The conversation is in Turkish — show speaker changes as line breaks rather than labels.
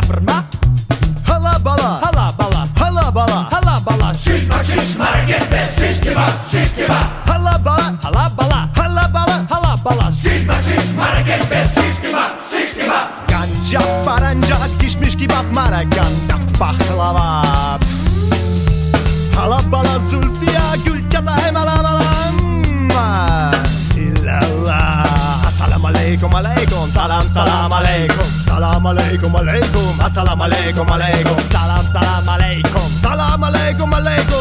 şavrma.
Hala bala,
Hala bala,
hala bala,
hala bala.
Şişma şişma hareket ver, şiş kebap, şiş kebap.
hala bala,
Hala bala,
hala bala.
hala bala.
Şişma şişma hareket ver, şiş kebap, şiş kebap.
Ganca, paranca, kişmiş kebap, maraganda, baklava. Hala bala, Zülfiya, gül çatay, hala bala. İllallah. Assalamu alaikum, alaikum. Salam, salam alaikum. Salam alaikum, alaikum. Assalamu alaikum, alaikum.
Salam salam aleykum.
Salam alaikum, alaikum.